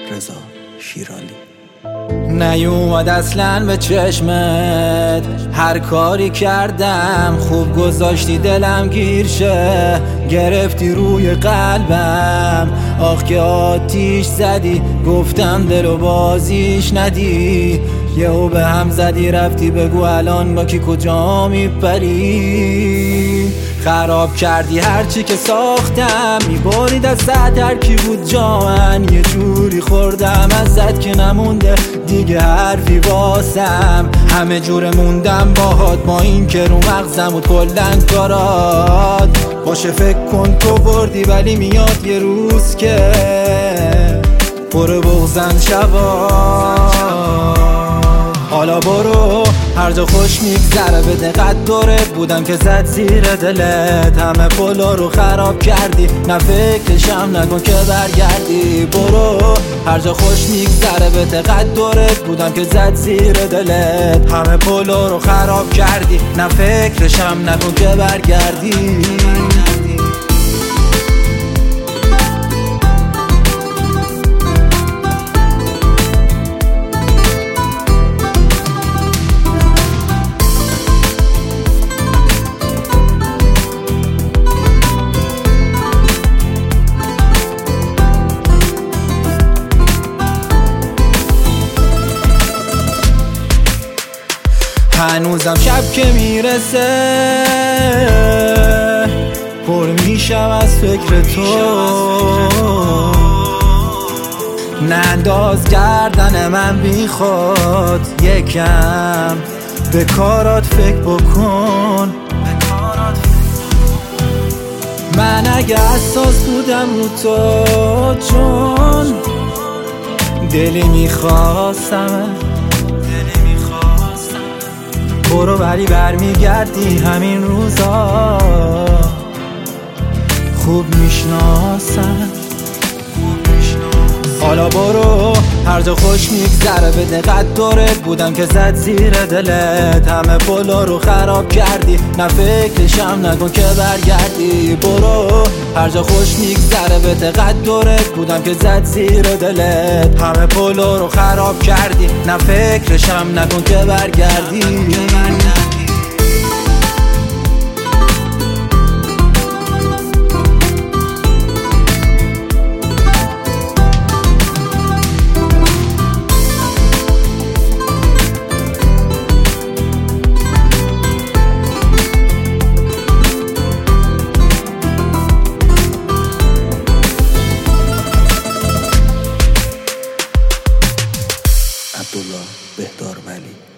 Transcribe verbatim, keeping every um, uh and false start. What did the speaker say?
رضا شیرالی. نیومد اصلاً به چشمت، هر کاری کردم خوب گذاشتی دلم گیر شه، گرفتی روی قلبم آخ که آتیش زدی، گفتم دلو بازیش ندی، یهو به هم زدی رفتی بگو الان با کی کجا میپری. خراب کردی هرچی که ساختم، میبرید از سطح هرکی بود جامن، یه جوری خوردم ازت که نمونده دیگه حرفی واسم، همه جوره موندم باهات با این که رو مغزم بود کلن کارات. باشه فکر کن تو بردی ولی میاد یه روز که پر بغزن شبا. حالا برو هر جا خوش میگذره، به دقت دورت بودم که زد زیر دلت، همه پلا رو خراب کردی، نه فکرشم نکن که برگردی. برو هر جا خوش میگذره، به دقت دورت بودم که زد زیر دلت، همه پلا رو خراب کردی، نه فکرشم نکن که برگردی. هنوزم شب که میرسه پر میشم از فکر تو، ننداز گردن من بی خود، یکم به کارات فکر بکن. من اگه اساس بودم رو تو، چون دلی میخواستم برو ولی برمیگردی همین روزا، خوب میشناسم. حالا برو هر جا خوش میگذره، به دقت دورت بودم که زد زیر دلت، همه پلا رو خراب کردی، نه فکرشم نکن که برگردی. برو هر جا خوش میگذره، به دقت دورت بودم که زد زیر دلت، همه پلا رو خراب کردی، نه فکرشم نکن که برگردی. عبدالله بهدار ولی.